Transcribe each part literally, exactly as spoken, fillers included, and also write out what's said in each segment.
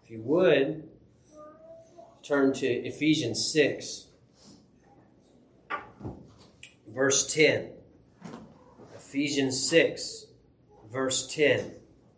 If you would, turn to Ephesians six, verse ten. Ephesians six, verse ten.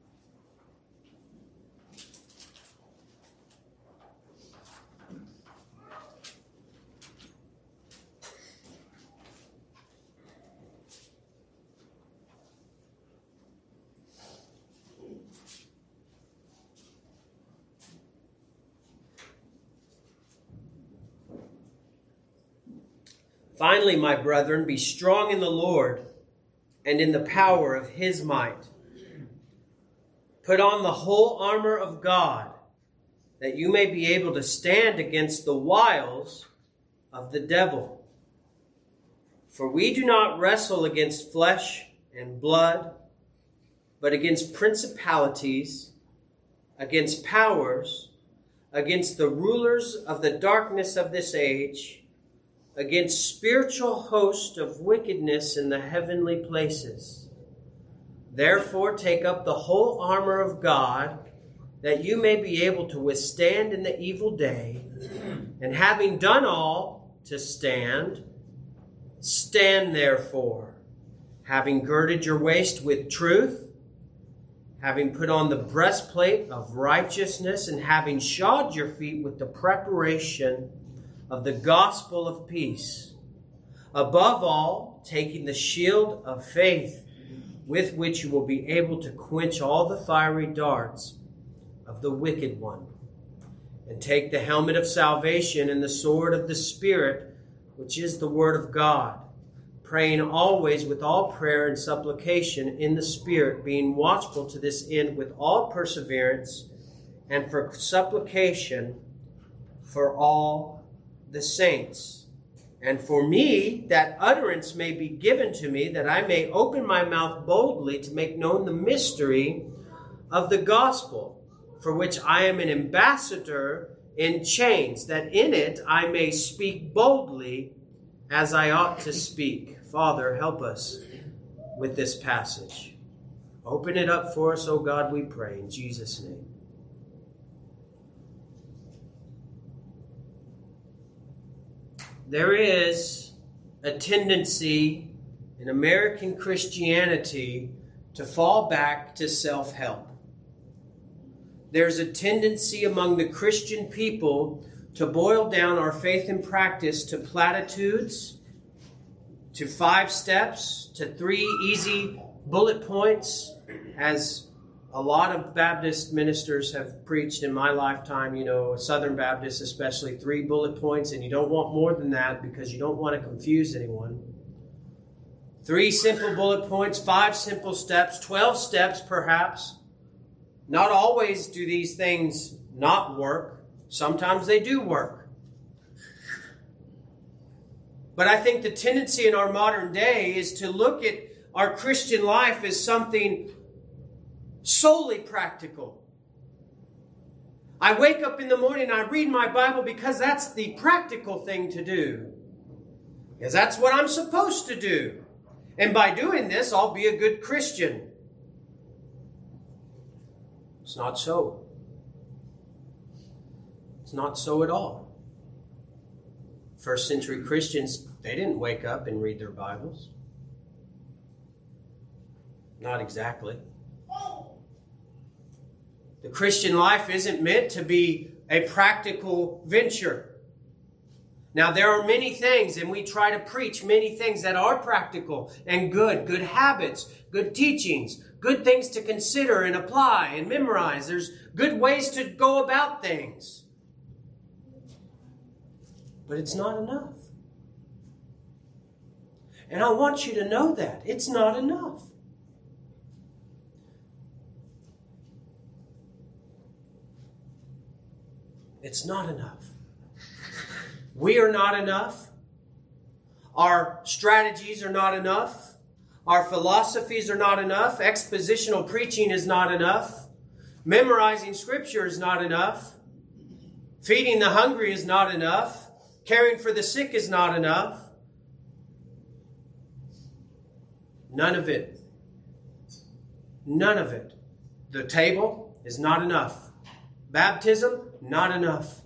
Finally, my brethren, be strong in the Lord and in the power of his might. Put on the whole armor of God, that you may be able to stand against the wiles of the devil. For we do not wrestle against flesh and blood, but against principalities, against powers, against the rulers of the darkness of this age, against spiritual hosts of wickedness in the heavenly places. Therefore, take up the whole armor of God, that you may be able to withstand in the evil day, and having done all to stand, stand therefore, having girded your waist with truth, having put on the breastplate of righteousness, and having shod your feet with the preparation of the gospel of peace. Above all, taking the shield of faith, with which you will be able to quench all the fiery darts of the wicked one. And take the helmet of salvation and the sword of the Spirit, which is the word of God, praying always with all prayer and supplication in the Spirit, being watchful to this end with all perseverance and for supplication for all the saints. And for me, that utterance may be given to me, that I may open my mouth boldly to make known the mystery of the gospel, for which I am an ambassador in chains, that in it I may speak boldly as I ought to speak. Father, help us with this passage. Open it up for us, O God, we pray, in Jesus' name. There is a tendency in American Christianity to fall back to self-help. There's a tendency among the Christian people to boil down our faith and practice to platitudes, to five steps, to three easy bullet points, as a lot of Baptist ministers have preached in my lifetime, you know, Southern Baptists especially, three bullet points, and you don't want more than that because you don't want to confuse anyone. Three simple bullet points, five simple steps, twelve steps perhaps. Not always do these things not work. Sometimes they do work. But I think the tendency in our modern day is to look at our Christian life as something solely practical. I wake up in the morning and I read my Bible because that's the practical thing to do. Because that's what I'm supposed to do. And by doing this, I'll be a good Christian. It's not so. It's not so at all. First century Christians, they didn't wake up and read their Bibles. Not exactly. The Christian life isn't meant to be a practical venture. Now, there are many things, and we try to preach many things that are practical and good, good habits, good teachings, good things to consider and apply and memorize. There's good ways to go about things. But it's not enough. And I want you to know that. It's not enough. It's not enough. We are not enough. Our strategies are not enough. Our philosophies are not enough. Expositional preaching is not enough. Memorizing Scripture is not enough. Feeding the hungry is not enough. Caring for the sick is not enough. None of it. None of it. The table is not enough. Baptism, not enough.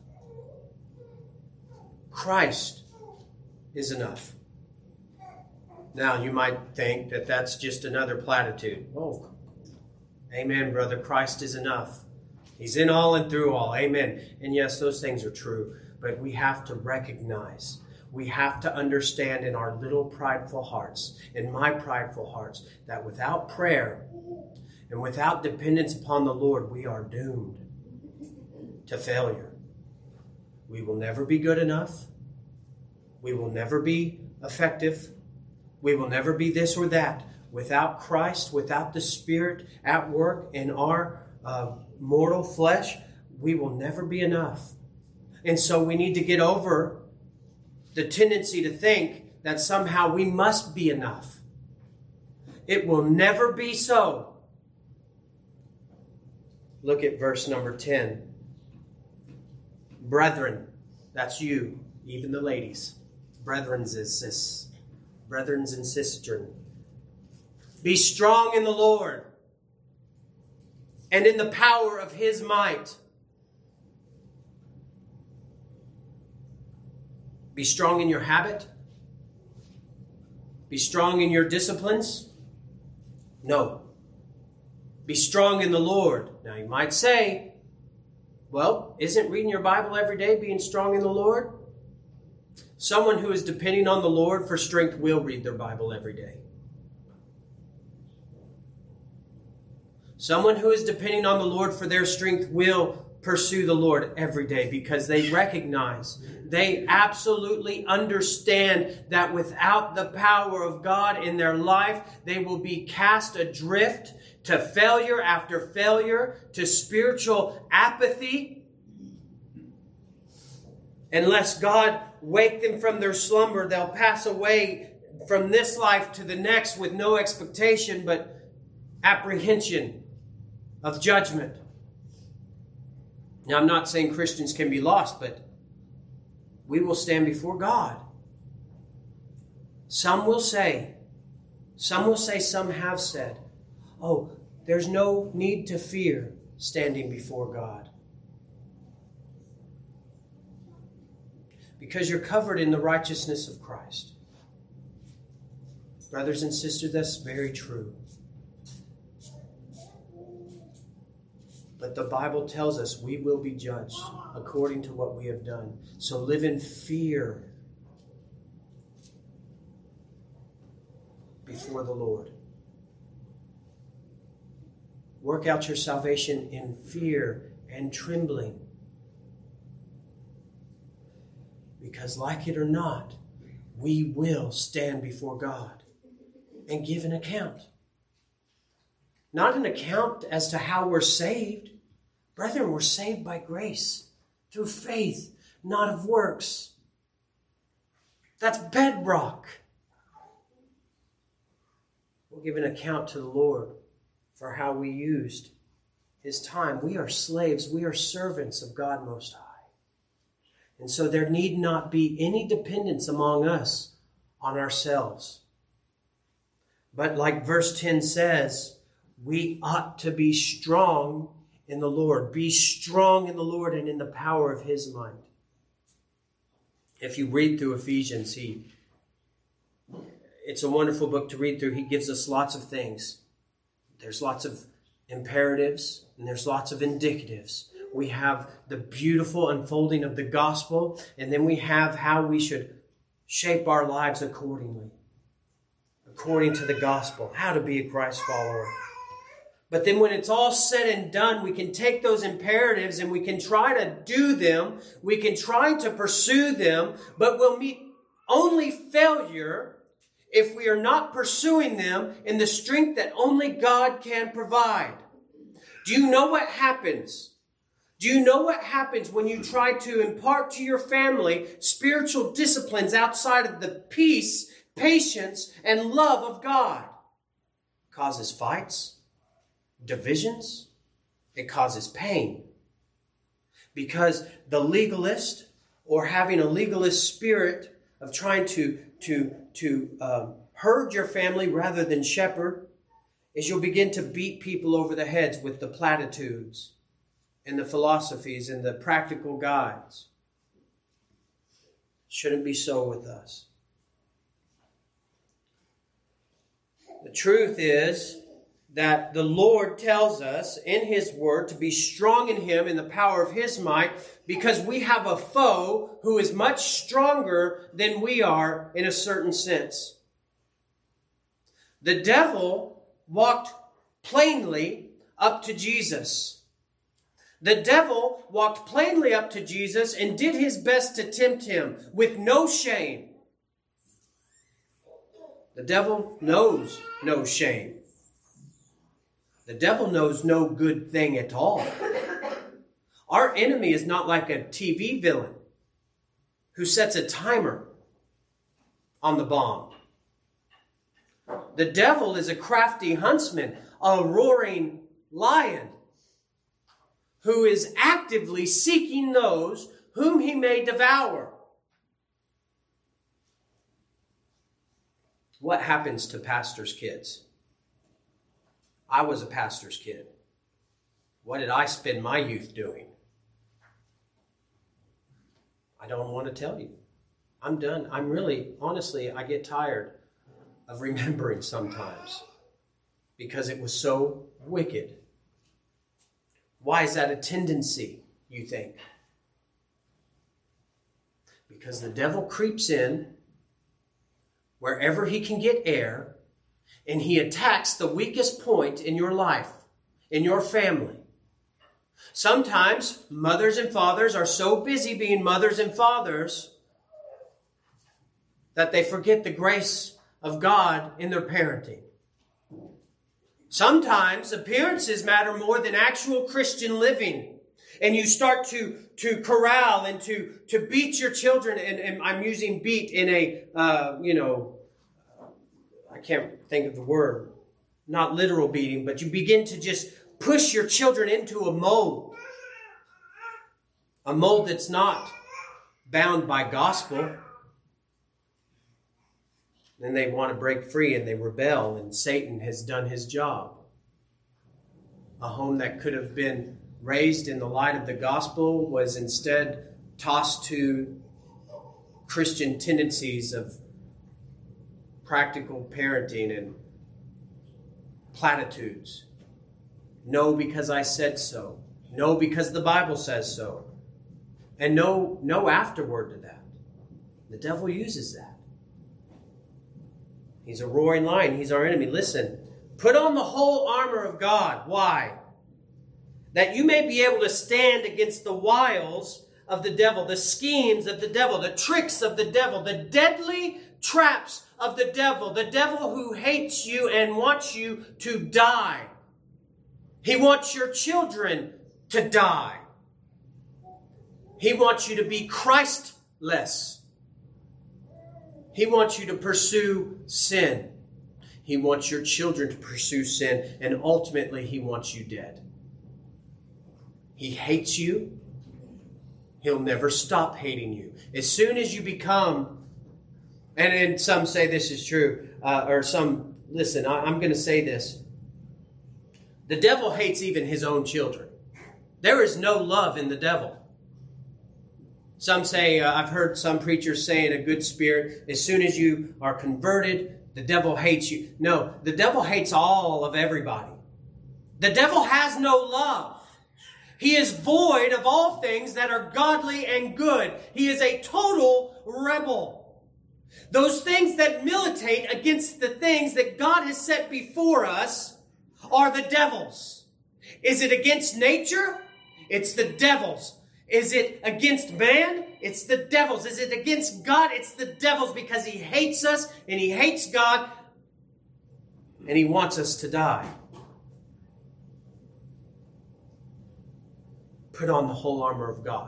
Christ is enough. Now, you might think that that's just another platitude. Oh, amen, brother. Christ is enough. He's in all and through all. Amen. And yes, those things are true. But we have to recognize, we have to understand in our little prideful hearts, in my prideful hearts, that without prayer and without dependence upon the Lord, we are doomed to failure. We will never be good enough. We will never be effective. We will never be this or that. Without Christ, without the Spirit at work in our uh, mortal flesh, we will never be enough. And so we need to get over the tendency to think that somehow we must be enough. It will never be so. Look at verse number ten. Brethren, that's you, even the ladies. Brethrens is sis. Brethrens and sisters. Be strong in the Lord and in the power of His might. Be strong in your habit. Be strong in your disciplines. No. Be strong in the Lord. Now you might say, well, isn't reading your Bible every day being strong in the Lord? Someone who is depending on the Lord for strength will read their Bible every day. Someone who is depending on the Lord for their strength will pursue the Lord every day because they recognize, they absolutely understand that without the power of God in their life, they will be cast adrift to failure after failure, to spiritual apathy. Unless God wake them from their slumber, they'll pass away from this life to the next with no expectation but apprehension of judgment. Now, I'm not saying Christians can be lost, but we will stand before God. Some will say, some will say, some have said, oh, there's no need to fear standing before God. Because you're covered in the righteousness of Christ. Brothers and sisters, that's very true. But the Bible tells us we will be judged according to what we have done. So live in fear before the Lord. Work out your salvation in fear and trembling. Because like it or not, we will stand before God and give an account. Not an account as to how we're saved. Brethren, we're saved by grace, through faith, not of works. That's bedrock. We'll give an account to the Lord for how we used His time. We are slaves. We are servants of God Most High. And so there need not be any dependence among us on ourselves. But like verse ten says, we ought to be strong in the Lord. Be strong in the Lord and in the power of His might. If you read through Ephesians, he, it's a wonderful book to read through. He gives us lots of things. There's lots of imperatives and there's lots of indicatives. We have the beautiful unfolding of the gospel, and then we have how we should shape our lives accordingly, according to the gospel, how to be a Christ follower. But then when it's all said and done, we can take those imperatives and we can try to do them. We can try to pursue them, but we'll meet only failure if we are not pursuing them in the strength that only God can provide. Do you know what happens? Do you know what happens when you try to impart to your family spiritual disciplines outside of the peace, patience, and love of God? It causes fights, divisions. It causes pain. Because the legalist, or having a legalist spirit of trying to, to, to um, herd your family rather than shepherd, is you'll begin to beat people over the heads with the platitudes and the philosophies and the practical guides. Shouldn't be so with us. The truth is that the Lord tells us in His Word to be strong in Him in the power of His might, because we have a foe who is much stronger than we are in a certain sense. The devil walked plainly up to Jesus. The devil walked plainly up to Jesus and did his best to tempt Him with no shame. The devil knows no shame. The devil knows no good thing at all. Our enemy is not like a T V villain who sets a timer on the bomb. The devil is a crafty huntsman, a roaring lion, who is actively seeking those whom he may devour. What happens to pastors' kids? I was a pastor's kid. What did I spend my youth doing? I don't want to tell you. I'm done. I'm really, honestly, I get tired of remembering sometimes because it was so wicked. Why is that a tendency, you think? Because the devil creeps in wherever he can get air, and he attacks the weakest point in your life, in your family. Sometimes mothers and fathers are so busy being mothers and fathers that they forget the grace of God in their parenting. Sometimes appearances matter more than actual Christian living. And you start to, to corral and to, to beat your children. And, and I'm using beat in a, uh, you know, I can't think of the word. Not literal beating, but you begin to just push your children into a mold. A mold that's not bound by gospel. Then they want to break free and they rebel, and Satan has done his job. A home that could have been raised in the light of the gospel was instead tossed to Christian tendencies of practical parenting and platitudes. No, because I said so. No, because the Bible says so. And no, no afterward to that. The devil uses that. He's a roaring lion. He's our enemy. Listen, put on the whole armor of God. Why? That you may be able to stand against the wiles of the devil, the schemes of the devil, the tricks of the devil, the deadly traps of the devil, the devil who hates you and wants you to die. He wants your children to die. He wants you to be Christless. He wants you to pursue sin. He wants your children to pursue sin. And ultimately, he wants you dead. He hates you. He'll never stop hating you. As soon as you become, and, and some say this is true, uh, or some, listen, I, I'm going to say this. The devil hates even his own children. There is no love in the devil. Some say, uh, I've heard some preachers say in a good spirit, as soon as you are converted, the devil hates you. No, the devil hates all of everybody. The devil has no love. He is void of all things that are godly and good. He is a total rebel. Those things that militate against the things that God has set before us are the devil's. Is it against nature? It's the devil's. Is it against man? It's the devil's. Is it against God? It's the devil's, because he hates us and he hates God and he wants us to die. Put on the whole armor of God.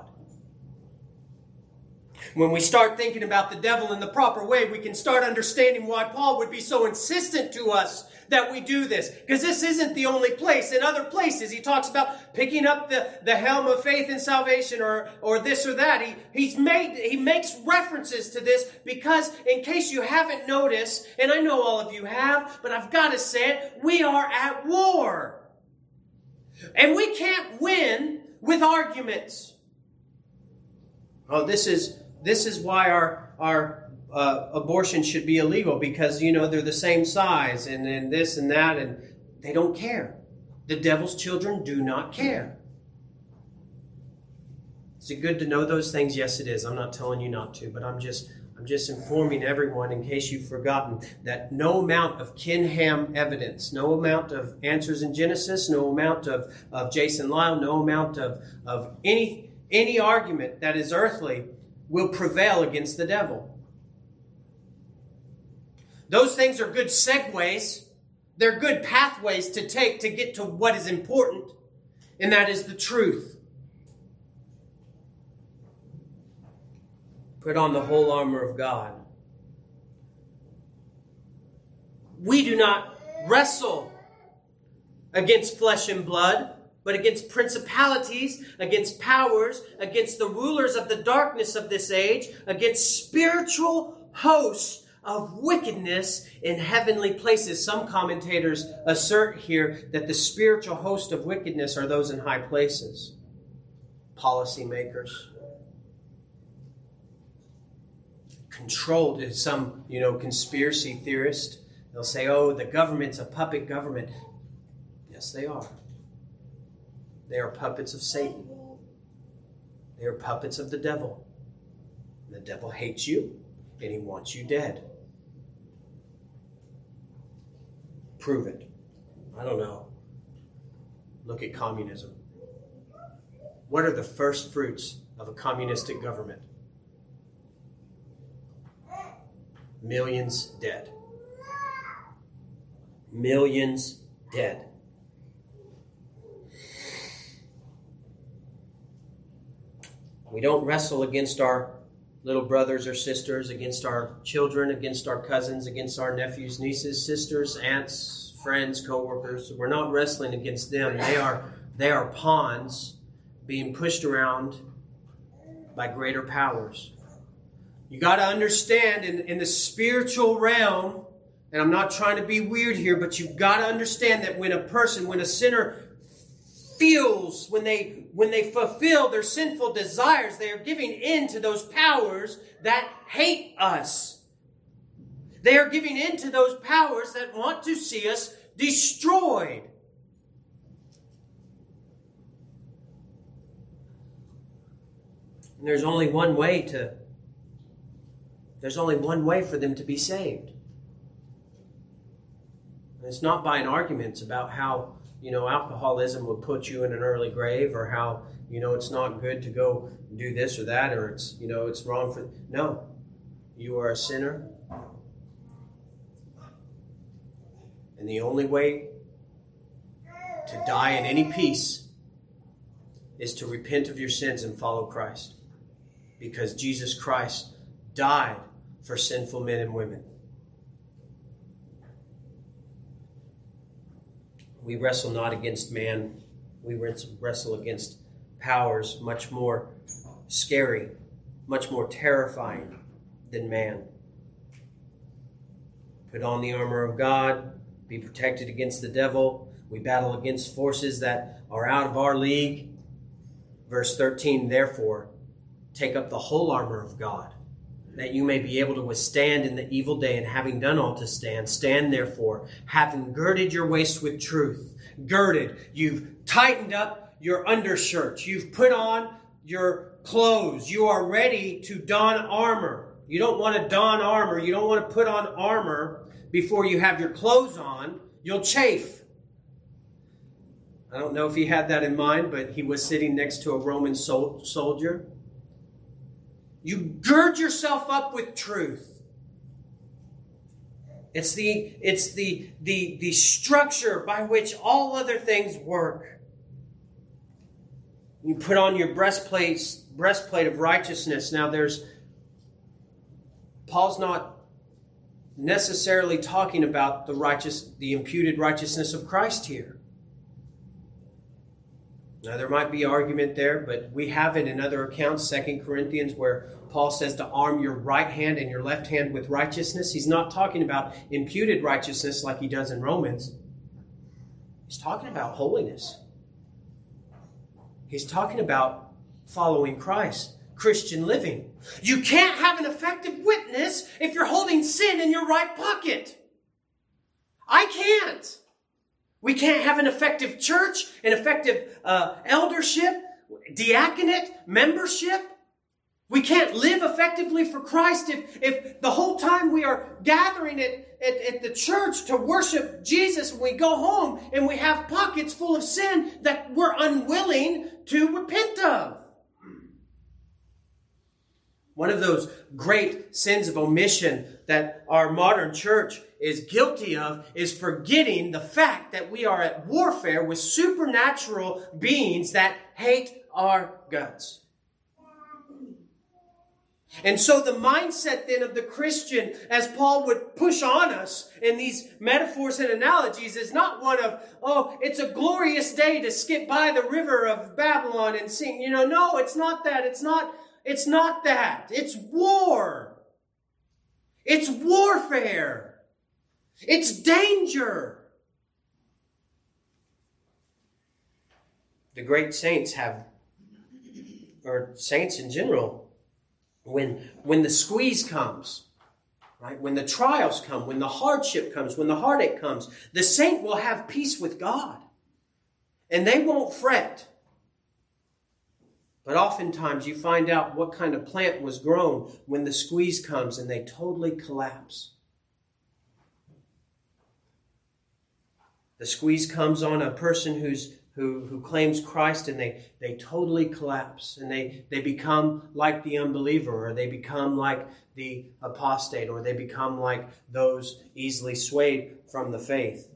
When we start thinking about the devil in the proper way, we can start understanding why Paul would be so insistent to us that we do this. Because this isn't the only place. In other places, he talks about picking up the, the helm of faith and salvation, or, or this or that. He, he's made, he makes references to this because, in case you haven't noticed, and I know all of you have, but I've got to say it, we are at war. And we can't win with arguments. Oh, this is this is why our our uh, abortion should be illegal, because, you know, they're the same size and, and this and that, and they don't care. The devil's children do not care. Is it good to know those things? Yes, it is. I'm not telling you not to, but I'm just I'm just informing everyone, in case you've forgotten, that no amount of Ken Ham evidence, no amount of Answers in Genesis, no amount of, of Jason Lyle, no amount of, of any, any argument that is earthly will prevail against the devil. Those things are good segues. They're good pathways to take to get to what is important, and that is the truth. Put on the whole armor of God. We do not wrestle against flesh and blood, but against principalities, against powers, against the rulers of the darkness of this age, against spiritual hosts of wickedness in heavenly places. Some commentators assert here that the spiritual host of wickedness are those in high places. Policymakers. Controlled, some, you know, conspiracy theorist. They'll say, oh, the government's a puppet government. Yes, they are. They are puppets of Satan. They are puppets of the devil. The devil hates you, and he wants you dead. Prove it. I don't know. Look at communism. What are the first fruits of a communistic government? Millions dead. Millions dead. We don't wrestle against our little brothers or sisters, against our children, against our cousins, against our nephews, nieces, sisters, aunts, friends, co-workers. We're not wrestling against them. They are, they are pawns being pushed around by greater powers. You got to understand, in, in the spiritual realm, and I'm not trying to be weird here, but you've got to understand that when a person, when a sinner feels, when they when they fulfill their sinful desires, they are giving in to those powers that hate us. They are giving in to those powers that want to see us destroyed. And there's only one way to There's only one way for them to be saved. And it's not by an argument about how, you know, alcoholism would put you in an early grave, or how, you know, it's not good to go do this or that, or it's, you know, it's wrong for... No. You are a sinner. And the only way to die in any peace is to repent of your sins and follow Christ. Because Jesus Christ died for sinful men and women. We wrestle not against man. We wrestle against powers much more scary, much more terrifying than man. Put on the armor of God. Be protected against the devil. We battle against forces that are out of our league. Verse thirteen, therefore, take up the whole armor of God, that you may be able to withstand in the evil day, and having done all to stand, stand therefore, having girded your waist with truth. Girded. You've tightened up your undershirt. You've put on your clothes. You are ready to don armor. You don't want to don armor. You don't want to put on armor before you have your clothes on. You'll chafe. I don't know if he had that in mind, but he was sitting next to a Roman sol- soldier. You gird yourself up with truth. It's the it's the the the structure by which all other things work. You put on your breastplate breastplate of righteousness. Now there's Paul's not necessarily talking about the righteous the imputed righteousness of Christ here. Now there might be argument there, but we have it in other accounts, Second Corinthians, where Paul says to arm your right hand and your left hand with righteousness. He's not talking about imputed righteousness like he does in Romans. He's talking about holiness. He's talking about following Christ, Christian living. You can't have an effective witness if you're holding sin in your right pocket. I can't. We can't have an effective church, an effective uh, eldership, diaconate, membership. We can't live effectively for Christ if, if the whole time we are gathering at, at, at the church to worship Jesus, when we go home and we have pockets full of sin that we're unwilling to repent of. One of those great sins of omission that our modern church is guilty of is forgetting the fact that we are at warfare with supernatural beings that hate our guts. And so the mindset then of the Christian, as Paul would push on us in these metaphors and analogies, is not one of, oh, it's a glorious day to skip by the river of Babylon and sing. You know, no, it's not that. It's not, it's not that. It's war. It's warfare. It's danger. The great saints have, or saints in general, When, when the squeeze comes, right? When the trials come, when the hardship comes, when the heartache comes, the saint will have peace with God. And they won't fret. But oftentimes you find out what kind of plant was grown when the squeeze comes and they totally collapse. The squeeze comes on a person who's Who, who claims Christ, and they, they totally collapse, and they, they become like the unbeliever, or they become like the apostate, or they become like those easily swayed from the faith.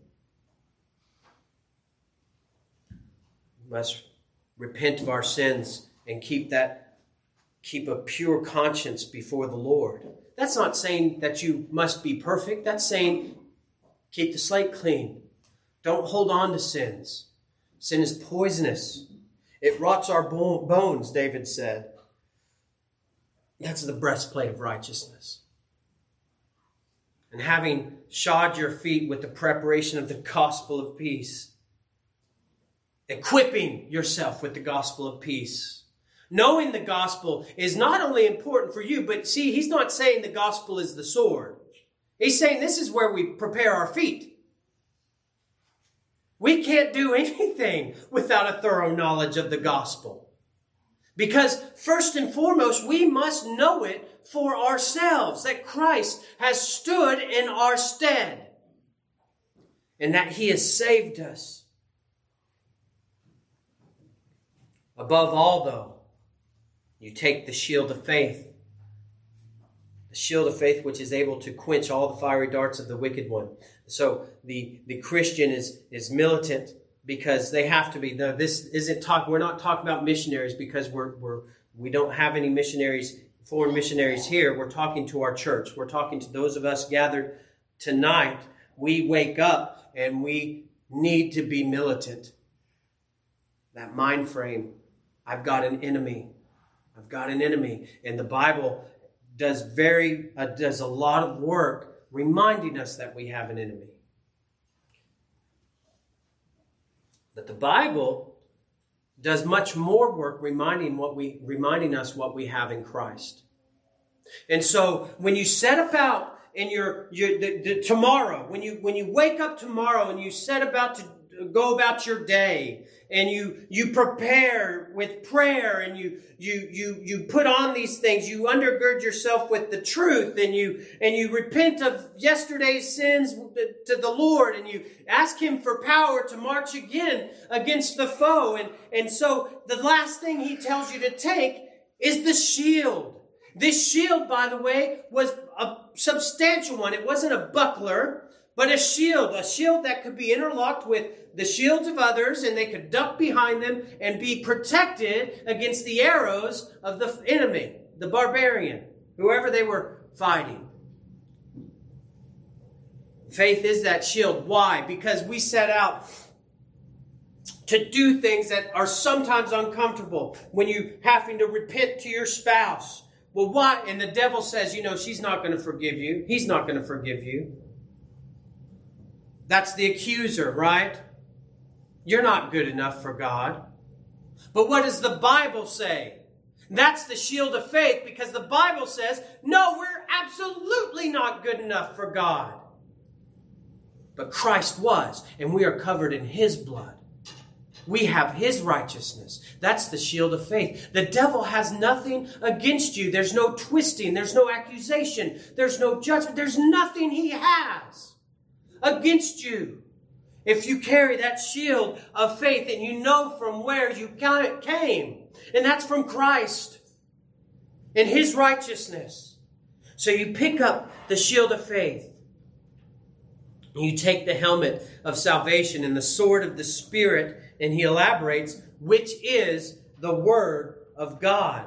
We must repent of our sins and keep that keep a pure conscience before the Lord. That's not saying that you must be perfect. That's saying keep the slate clean. Don't hold on to sins. Sin is poisonous. It rots our bones, David said. That's the breastplate of righteousness. And having shod your feet with the preparation of the gospel of peace, equipping yourself with the gospel of peace. Knowing the gospel is not only important for you, but see, he's not saying the gospel is the sword. He's saying this is where we prepare our feet. We can't do anything without a thorough knowledge of the gospel. Because first and foremost, we must know it for ourselves, that Christ has stood in our stead and that he has saved us. Above all, though, you take the shield of faith. The shield of faith which is able to quench all the fiery darts of the wicked one. So the, the Christian is, is militant because they have to be. Now, this isn't talk. We're not talking about missionaries because we're we're we don't have any missionaries, foreign missionaries here. We're talking to our church. We're talking to those of us gathered tonight. We wake up and we need to be militant. That mind frame. I've got an enemy. I've got an enemy. And the Bible does very uh, does a lot of work reminding us that we have an enemy. But the Bible does much more work reminding what we reminding us what we have in Christ. And so when you set about in your, your the, the, tomorrow, when you when you wake up tomorrow and you set about to go about your day, and you you prepare with prayer, and you you you you put on these things, you undergird yourself with the truth, and you and you repent of yesterday's sins to the Lord, and you ask him for power to march again against the foe. And and so the last thing he tells you to take is the shield. This shield, by the way, was a substantial one. It wasn't a buckler, but a shield, a shield that could be interlocked with the shields of others, and they could duck behind them and be protected against the arrows of the enemy, the barbarian, whoever they were fighting. Faith is that shield. Why? Because we set out to do things that are sometimes uncomfortable. When you having to repent to your spouse. Well, why? And the devil says, you know, she's not going to forgive you. He's not going to forgive you. That's the accuser, right? You're not good enough for God. But what does the Bible say? That's the shield of faith, because the Bible says, no, we're absolutely not good enough for God. But Christ was, and we are covered in His blood. We have His righteousness. That's the shield of faith. The devil has nothing against you. There's no twisting. There's no accusation. There's no judgment. There's nothing he has against you. If you carry that shield of faith and you know from where you came, and that's from Christ and His righteousness. So you pick up the shield of faith. You take the helmet of salvation and the sword of the Spirit, and he elaborates, which is the Word of God.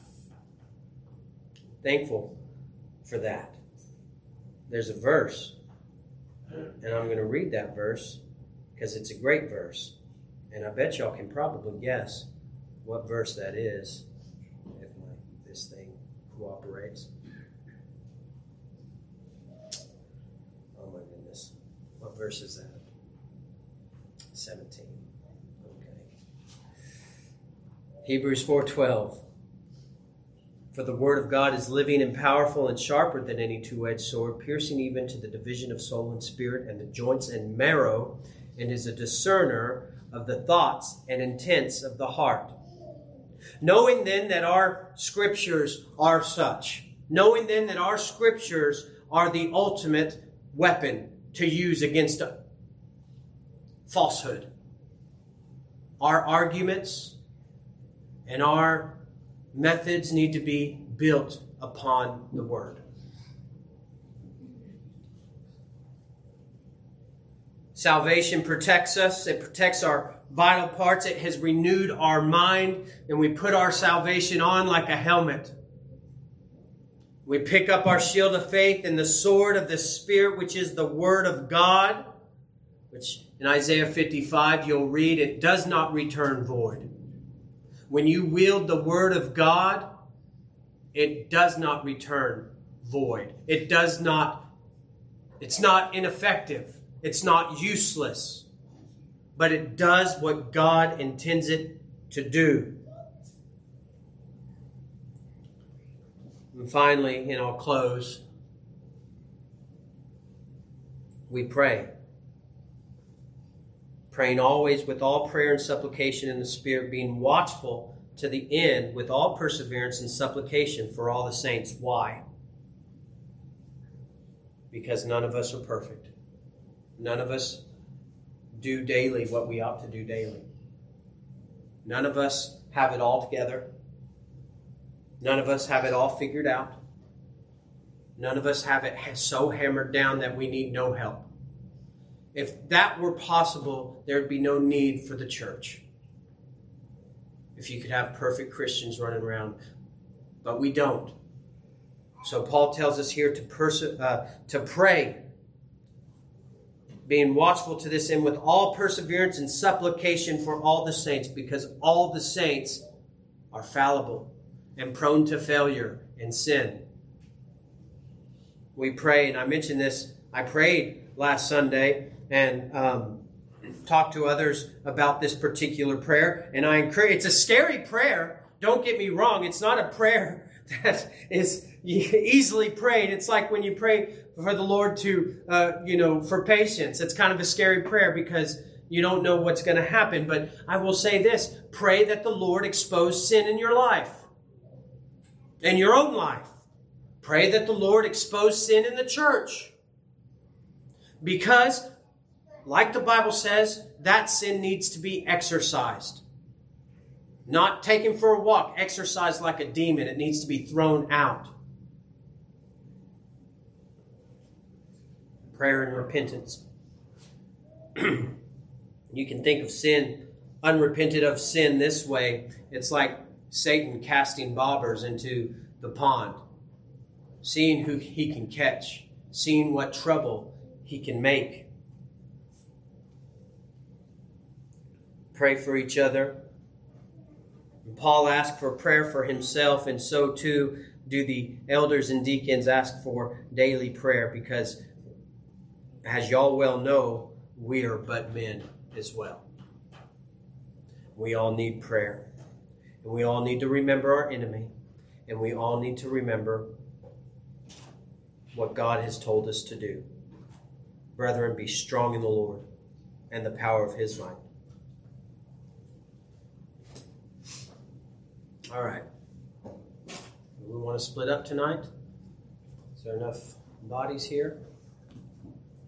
Thankful for that. There's a verse, and I'm going to read that verse because it's a great verse. And I bet y'all can probably guess what verse that is if my, this thing cooperates. Oh my goodness. What verse is that? seventeen. Hebrews four twelve. For the word of God is living and powerful and sharper than any two-edged sword, piercing even to the division of soul and spirit and the joints and marrow, and is a discerner of the thoughts and intents of the heart. Knowing then that our scriptures are such, knowing then that our scriptures are the ultimate weapon to use against falsehood. Our arguments and our methods need to be built upon the Word. Salvation protects us. It protects our vital parts. It has renewed our mind, and we put our salvation on like a helmet. We pick up our shield of faith and the sword of the Spirit, which is the Word of God, which in Isaiah fifty-five you'll read, it does not return void. When you wield the Word of God, it does not return void. It does not, it's not ineffective. It's not useless. But it does what God intends it to do. And finally, and I'll close, we pray. Praying always with all prayer and supplication in the Spirit, being watchful to the end with all perseverance and supplication for all the saints. Why? Because none of us are perfect. None of us do daily what we ought to do daily. None of us have it all together. None of us have it all figured out. None of us have it so hammered down that we need no help. If that were possible, there would be no need for the church. If you could have perfect Christians running around. But we don't. So Paul tells us here to pers- uh, to pray, being watchful to this end with all perseverance and supplication for all the saints, because all the saints are fallible and prone to failure and sin. We pray, and I mentioned this, I prayed last Sunday and um, talked to others about this particular prayer. And I encourage, it's a scary prayer. Don't get me wrong. It's not a prayer that is easily prayed. It's like when you pray for the Lord to, uh, you know, for patience. It's kind of a scary prayer because you don't know what's going to happen. But I will say this, pray that the Lord expose sin in your life, in your own life. Pray that the Lord expose sin in the church. Because, like the Bible says, that sin needs to be exorcised. Not taken for a walk, exorcised like a demon. It needs to be thrown out. Prayer and repentance. You can think of sin, unrepented of sin this way. It's like Satan casting bobbers into the pond, seeing who he can catch, seeing what trouble he can make. Pray for each other. And Paul asked for prayer for himself, and so too do the elders and deacons ask for daily prayer, because as y'all well know, we are but men as well. We all need prayer. And we all need to remember our enemy. And we all need to remember what God has told us to do. Brethren, be strong in the Lord and the power of his might. All right. We want to split up tonight. Is there enough bodies here?